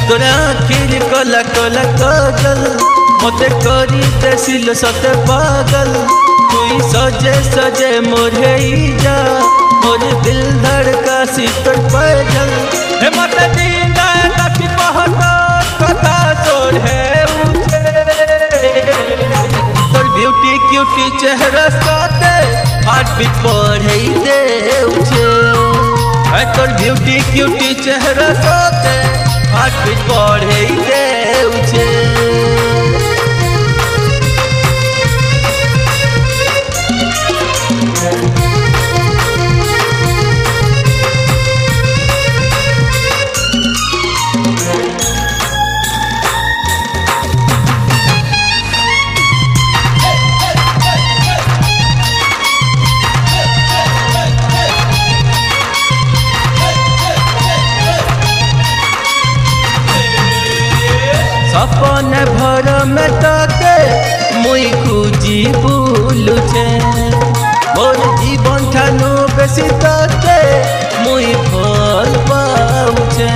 तोरा आखिर कला कला काजल मते करी देसिल सते पागल तुई सजे सजे मोरे जा मोर दिल धड़का शीतल पैजल हे मते दीना कति पहता कथा तोर है तोर ब्यूटी क्यूटी चेहरा साथे हार्ट बीट पढ़े दे उछे तोर ब्यूटी क्यूटी चेहरा साथे हार्ट बीट पढ़े दे उछे सपने भर में ताके मुई खुजी बुलुचे मोर जीवन ठानु बेसी ताके मुई फल पाउचे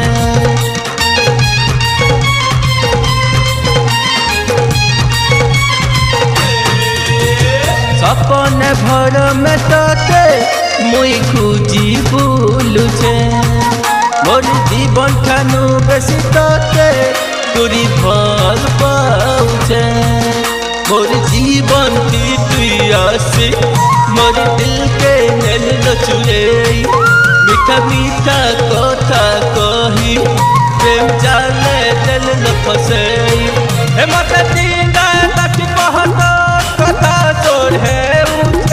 सपने भर में ताके मुई खुजी बुलुचे मोर जीवन ठानु बेसी ताके तोरी फल पाउचे मोर जीवन की तुई आसे मोर दिल के नेल नचुरे मीठा मीठा कथा कही प्रेम जाले दिल न फसे हे मते दीना कति पहता कथा तोर है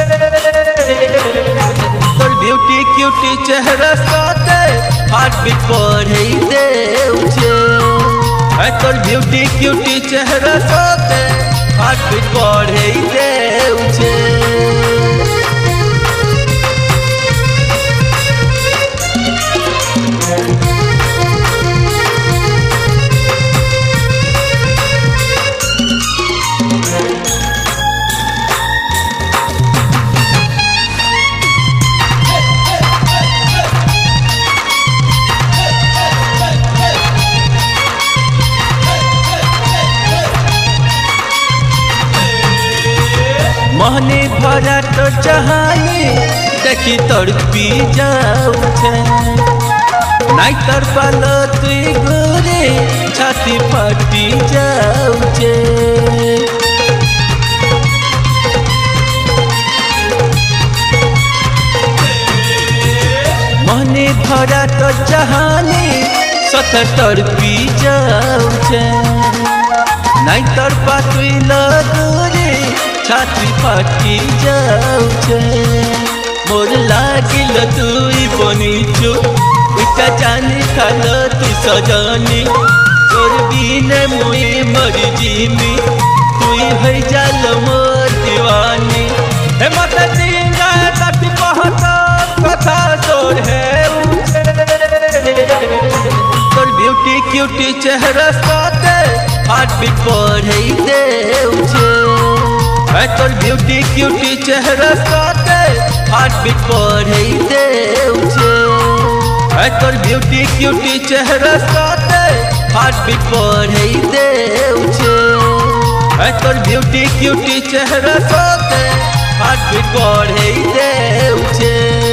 तोर ब्यूटी क्यूटी चेहरा साथे हार्ट बीट पढ़े दे उछे तोर ब्यूटी क्यूटी चेहरा साथे हार्ट बीट पढ़े दे उछे मोहनी भरा तो चाहानी देखी तोर पी जाऊछे नाई तर पाल तुई गोरे छाती फाटी जाऊछे मोहनी भरा तो चाहानी सत तोर पी जाऊछे नाई तर पा तुई लगोरे छाती फाटी जाऊछे मोर लागिल तुई बनीचु उटा जानी खाल तु सजनी तोर बिने मुई मरी जीमी तुई है जाल मोर दीवानी हे मते दीना कति पहता कथा तोर है तोर ब्यूटी क्यूटी चेहरा साथे हार्ट बीट पढ़े दे उछे तोर ब्यूटी क्यूटी चेहरा साथे हार्ट बीट पढ़े दे उछे तोर ब्यूटी क्यूटी चेहरा साथे हार्ट बीट पढ़े दे उछे तोर ब्यूटी क्यूटी चेहरा साथे हार्ट बीट पढ़े दे उछे।